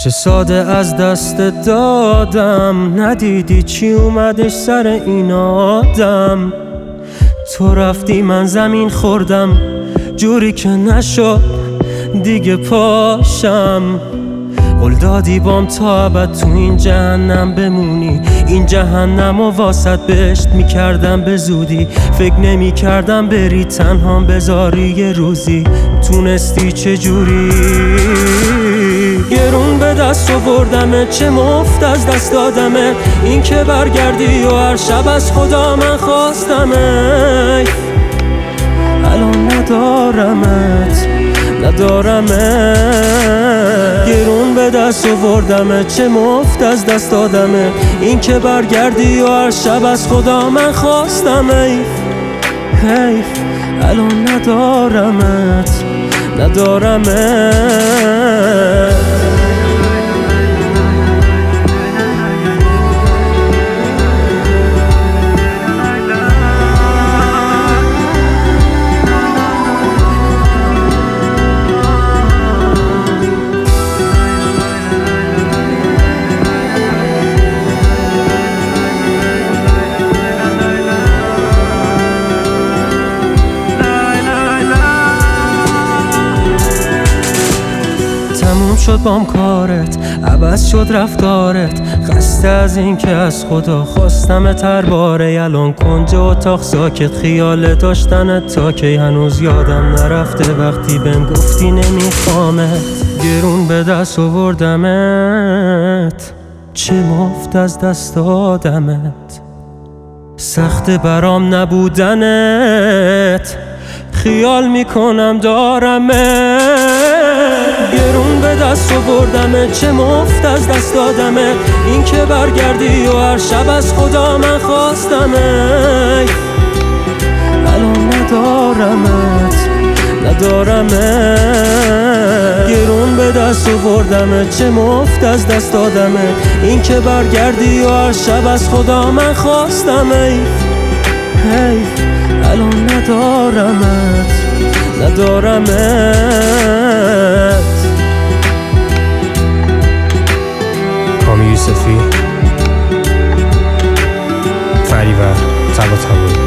چه ساده از دست دادم، ندیدی چی اومدش سر این آدم. تو رفتی من زمین خوردم، جوری که نشد دیگه پاشم. قول دادی بام تا ابد تو این جهنم بمونی، این جهنم و واسط بهشت میکردم به زودی. فکر نمی کردم بری تنهام بذاری یه روزی. تونستی چجوری گرون به دست آوردمه، چه مفت از دست دادمه. این که برگردی و هر شب از خدا من خواستمه، الان ندارمت گرون به دست آوردمه، چه مفت از دست دادمه. این که برگردی و هر شب از خدا من خواستمه، حیف الان ندارمت تموم شد بام کارت، عوض شد رفتارت. خسته از این که از خدا خواستم هر باره. الان کنج اتاق ساکت، خیال داشتنت تا که هنوز یادم نرفته وقتی بهم گفتی نمیخوامت. گرون به دست آوردمت، چه مفت از دست دادمت. سخت برام نبودنت، خیال میکنم دارمت. گرون به دست آوردمه، چه مفت از دست دادمه. این که برگردی و هر شب از خدا من خواستمه، الان ندارمت گرون به دست آوردمه، چه مفت از دست دادمه. این که برگردی و هر شب از خدا من خواستمه، حیف الان ندارمت کامی یوسفی، فریبر طباطبایی.